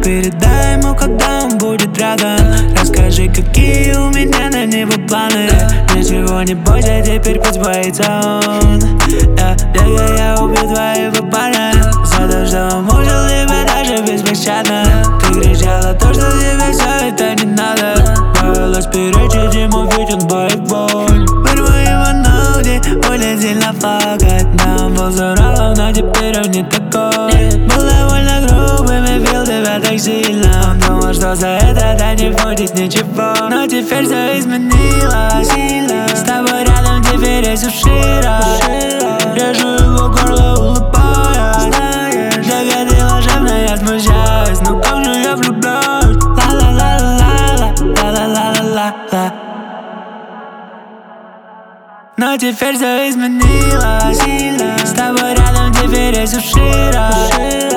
передай ему, когда он будет рядом. Расскажи, какие у меня на него планы. Ничего не бойся, теперь пусть боится он. Я убью твоего парня за то, что он мучил тебя даже беспощадно. Ты кричала то, что тебе все это не надо. Боялась перечить ему, ведь он бойбой. Вырву его ноги, очень сильно плакать. Да, он был здоровым, но теперь он не такой. Был довольно грубым и бил тебя так сильно. Он думал, что за это да не будет ничего. Но теперь все изменилось сильно. С тобой рядом теперь есть ушира. Режу его горло, улыбаясь. Догадила жадно, я смущаюсь. Но как же я влюбляюсь. Ла-ла-ла-ла-ла, ла-ла-ла-ла-ла. Но теперь все изменилось сильно. С тобой рядом теперь есть ушира.